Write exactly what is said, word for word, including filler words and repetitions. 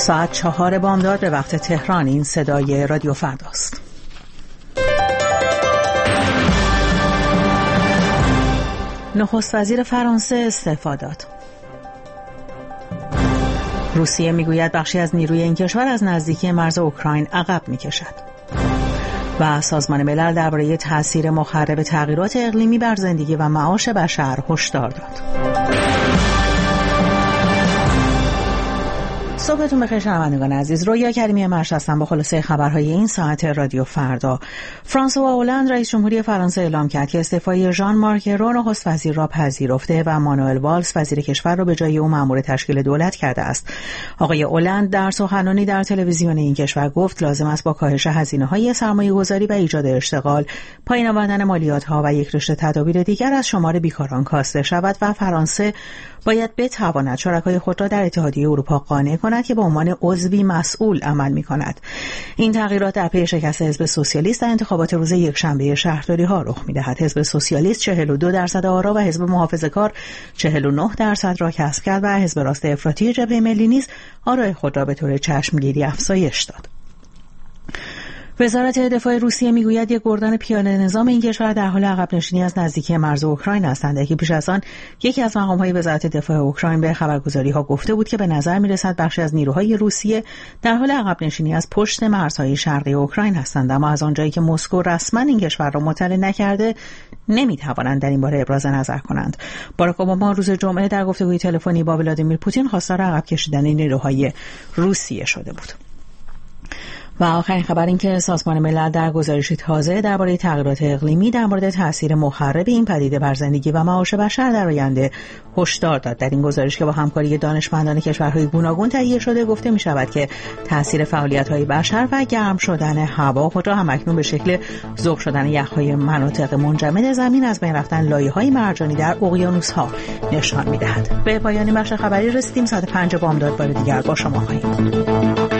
ساعت چهار بامداد به وقت تهران. این صدای رادیو فرداست. نخست وزیر فرانسه استعفا داد. روسیه میگوید بخشی از نیروی این کشور از نزدیکی مرز اوکراین عقب میکشد. و سازمان ملل درباره تاثیر مخرب تغییرات اقلیمی بر زندگی و معاش بشر هشدار داد. صبحتون بخیر شنوندگان عزیز. رویا کریمی مرش هستم با خلاصه خبرهای این ساعت رادیو فردا. فرانسوا هولند رئیس جمهوری فرانسه اعلام کرد که استعفای ژان مارک رو نخست وزیر را پذیرفته و مانوئل والز وزیر کشور را به جای او مأمور تشکیل دولت کرده است. آقای هولند در سخنرانی در تلویزیون این کشور گفت لازم است با کاهش هزینه‌های سرمایه‌گذاری و ایجاد اشتغال، پایین آوردن مالیات‌ها و یک رشته تدابیر دیگر از شمار بیکاران کاسته شود و فرانسه باید بتواند شرکای خود را در اتحادیه اروپا قانع کند که به عنوان عضوی مسئول عمل می‌کند. این تغییرات در پی شکست حزب سوسیالیست در انتخابات روز یکشنبه شهرداری‌ها رخ می‌دهد. حزب سوسیالیست چهل و دو درصد آرا و حزب محافظه‌کار چهل و نه درصد را کسب کرد و حزب راست افراطی جبهه ملی نیز آرای خود را به طور چشمگیری افزایش داد. وزارت دفاع روسیه میگوید یک گردان پیاده نظام این کشور در حال عقب نشینی از نزدیکی مرز اوکراین هستند. که پیش از آن یکی از مقام‌های وزارت دفاع اوکراین به خبرگزاری‌ها گفته بود که به نظر می‌رسد بخشی از نیروهای روسیه در حال عقب نشینی از پشت مرزهای شرقی اوکراین هستند، اما از آنجایی که مسکو رسما این کشور را مطلع نکرده نمی‌توانند در این باره ابراز نظر کنند. باراک اوباما روز جمعه در گفتگوی تلفنی با ولادیمیر پوتین خواستار عقب کشیدن نیروهای روسیه شده بود. و آخرین خبر این که سازمان ملل در گزارشی تازه درباره تغییرات اقلیمی در مورد تاثیر مخرب این پدیده بر زندگی و معاش بشر در آینده هشدار داد. در این گزارش که با همکاری دانشمندان کشورهای گوناگون تهیه شده گفته می شود که تاثیر فعالیت‌های بشر و گرم شدن هوا خود را همکنون به شکل ذوب شدن یخ‌های مناطق منجمد زمین، از بین رفتن لایه‌های مرجانی در اقیانوس‌ها نشان می‌دهد. به پایان بخش خبری رسیدیم. ساعت پنج بامداد بار دیگر با شما خواهیم.